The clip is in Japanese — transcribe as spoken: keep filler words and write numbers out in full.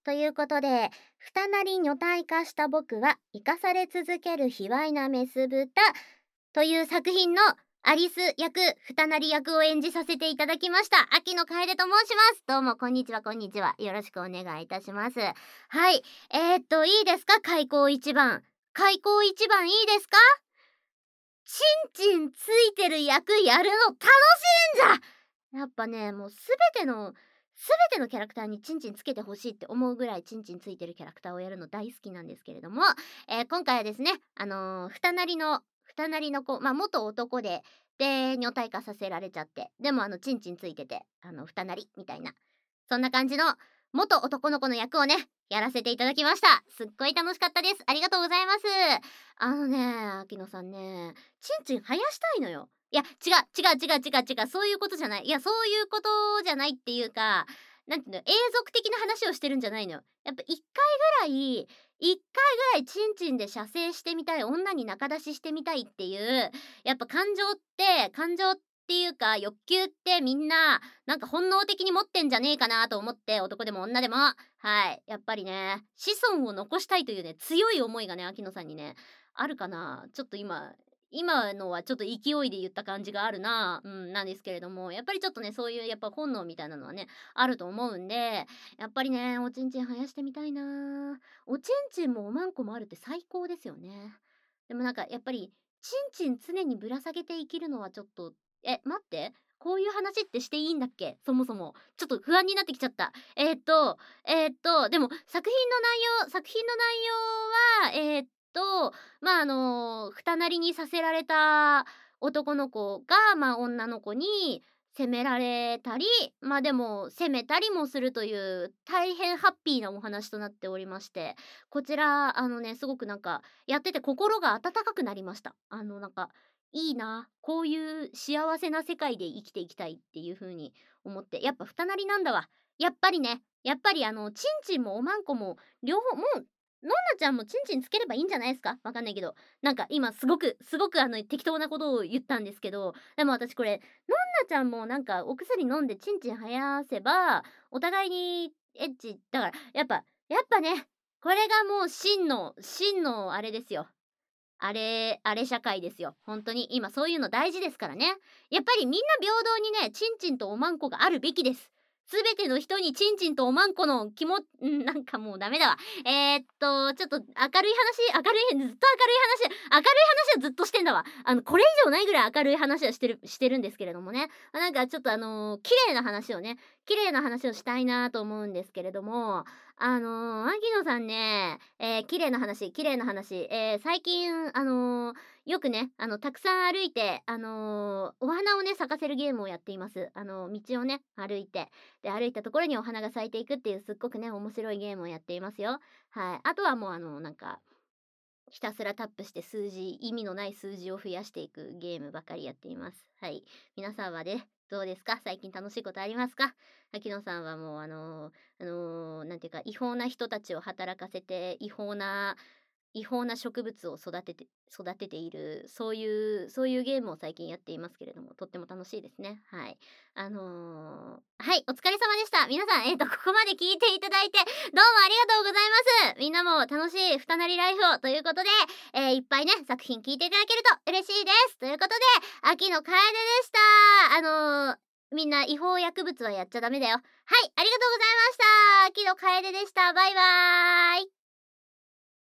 ということで、二なり女体化した僕は生かされ続ける卑猥なメス豚という作品のアリス役、二なり役を演じさせていただきました。秋野楓と申します。どうもこんにちは、こんにちは。よろしくお願いいたします。はい。えー、っと、いいですか？開口一番。開口一番いいですか？チンチンついてる役やるの楽しいんじゃ！やっぱね、もうすべての、すべてのキャラクターにチンチンつけてほしいって思うぐらいチンチンついてるキャラクターをやるの大好きなんですけれども、えー、今回はですね、あのー、二なりの、二なりの子、まあ、元男で、で、女体化させられちゃって、でもあの、チンチンついてて、あの、二なりみたいな、そんな感じの元男の子の役をね、やらせていただきました。すっごい楽しかったです。ありがとうございます。あのね、秋野さんね、チンチン生やしたいのよ。いや、違う、違う、違う、違う、違う、そういうことじゃない。いや、そういうことじゃないっていうか、なんていうの、永続的な話をしてるんじゃないのよ。やっぱ一回ぐらい、一回ぐらいチンチンで射精してみたい、女に仲出ししてみたいっていう、やっぱ感情って、感情っていうか欲求ってみんな、なんか本能的に持ってんじゃねえかなと思って、男でも女でも、はい、やっぱりね、子孫を残したいというね、強い思いがね、秋野さんにね、あるかな。ちょっと今、今のはちょっと勢いで言った感じがあるな、うん、なんですけれども、やっぱりちょっとね、そういうやっぱ本能みたいなのはね、あると思うんで、やっぱりね、おちんちん生やしてみたいな。おちんちんもおまんこもあるって最高ですよね。でもなんかやっぱり、ちんちん常にぶら下げて生きるのはちょっと、え、待って、こういう話ってしていいんだっけ？そもそも。ちょっと不安になってきちゃった。えーっと、えーっと、でも作品の内容作品の内容は、えーっと、まあ、あの、二なりにさせられた男の子が、まあ、女の子に責められたり、まあ、でも責めたりもするという大変ハッピーなお話となっておりまして、こちら、あのね、すごくなんかやってて心が温かくなりました。あの、なんか、いいな、こういう幸せな世界で生きていきたいっていう風に思って、やっぱ二なりなんだわ。やっぱりね、やっぱりあの、ちんちんもおまんこも両方、もうのんなちゃんもチンチンつければいいんじゃないですか？わかんないけど。なんか今すごく、すごくあの適当なことを言ったんですけど、でも私これ、のんなちゃんもなんかお薬飲んでチンチン生やせば、お互いにエッチ、だからやっぱ、やっぱね、これがもう真の、真のあれですよ。あれ、あれ社会ですよ。本当に。今そういうの大事ですからね。やっぱりみんな平等にね、チンチンとおまんこがあるべきです。すべての人にチンチンとおまんこの気も、ん、なんかもうダメだわ。えー、っと、ちょっと明るい話、明るい、ずっと明るい話、明るい話をずっとしてんだわ。あの、これ以上ないぐらい明るい話はしてる、してるんですけれどもね。なんかちょっとあのー綺麗な話をね、綺麗な話をしたいなと思うんですけれども、あのー、秋野さんね、えー、綺麗な話、綺麗な話、えー、最近、あのー、よくね、あの、たくさん歩いて、あのー、お花をね、咲かせるゲームをやっています。あのー、道をね、歩いて、で、歩いたところにお花が咲いていくっていう、すっごくね、面白いゲームをやっていますよ。はい。あとはもう、あのー、なんか、ひたすらタップして数字、意味のない数字を増やしていくゲームばかりやっています。はい。皆さんはね、どうですか？最近楽しいことありますか？秋野さんはもうあのーあのーなんていうか、違法な人たちを働かせて、違法な違法な植物を育てて育てている、そういうそういうゲームを最近やっていますけれども、とっても楽しいですね。はい。あのーはい、お疲れ様でした。皆さん、えっと、ここまで聞いていただいて、どうもありがとうございます。みんなも楽しい二なりライフをということで、えーいっぱいね、作品聞いていただけると嬉しいです。ということで、秋の楓でした。あのーみんな違法薬物はやっちゃダメだよ。はい、ありがとうございました。秋の楓でした。バイバーイ。